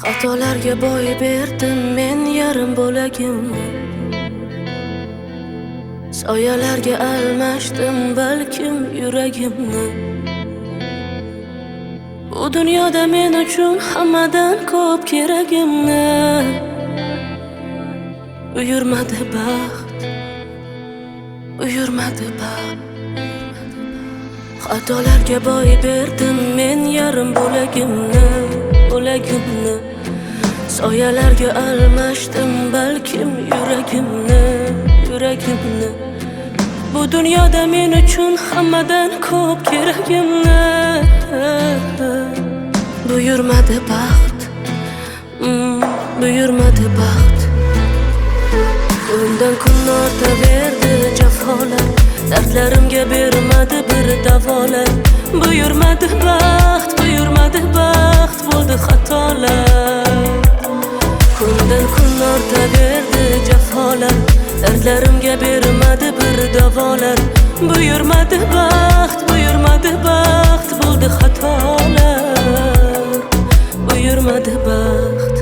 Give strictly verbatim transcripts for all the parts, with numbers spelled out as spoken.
Xatolarga boy berdim men yarim bo'lagimni, soyalarga almashdim balkim yuragimni. Bu dunyoda men uchun hammadan ko'p keragimni buyurmadi baxt, buyurmadi baxt. Xatolarga boy berdim men yarim bo'lagimni, bo'lagimni, soyalarga almashdim balkim yuragimni, yuragimni. Bu dunyoda men uchun hammadan ko'p keragimni buyurmadi baxt, mm, buyurmadi baxt. Kundan kun ortaverdi jafolar, dardlarimga bermadi bir davolar. Buyurmadi baxt, buyurmadi baxt, bo'ldi xatolar. Kundan kun ortaverdi jafolar, dardlarimga bermadi bir davolar. Buyurmadi baxt, buyurmadi baxt, bo'ldi xatolar. Buyurmadi baxt.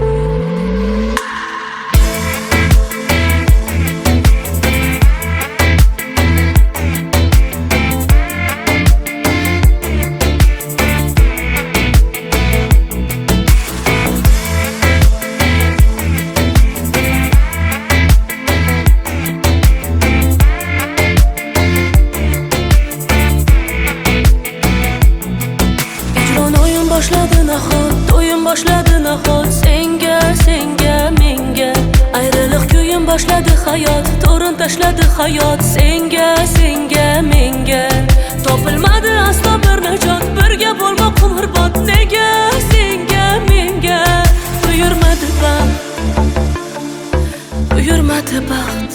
Boshladi nahot, o'yin boshladi nahot, senga, senga, menga. Ayriliq kuyim boshladi hayot, to'rin tashladi hayot, senga, senga, menga. Topilmadi aslo bir najot, birga bo'lmoq umrbod. Nega senga, menga buyurmadi baxt, buyurmadi baxt.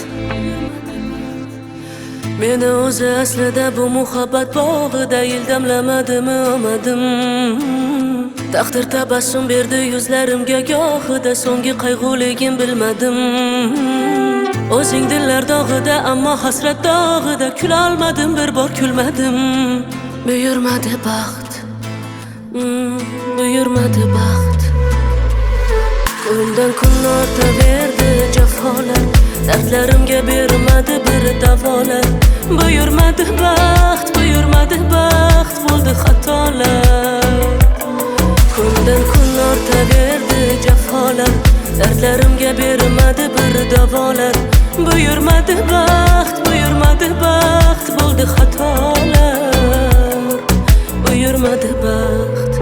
Meni o'zi aslida bu muhabbat bog'ida ildamlamadimi omadim. Taqdir tabassum berdi yuzlarimga gohida, so'nggi qayg'uligim bilmadim. O'zing dillar dog'ida, ammo hasrat dog'ida kulolmadim, bir bor kulmadim. Buyurmadi baxt, mm, buyurmadi baxt. Kundan kun ortaverdi jafolar, dardlarimga bermadi bir davolar. Buyurmadi baxt, buyurmadi baxt, bo'ldi xatolar. Kundan kun ortaverdi jafolar, dardlarimga bermadi bir davolar. Buyurmadi baxt, buyurmadi baxt, bo'ldi xatolar. Buyurmadi baxt.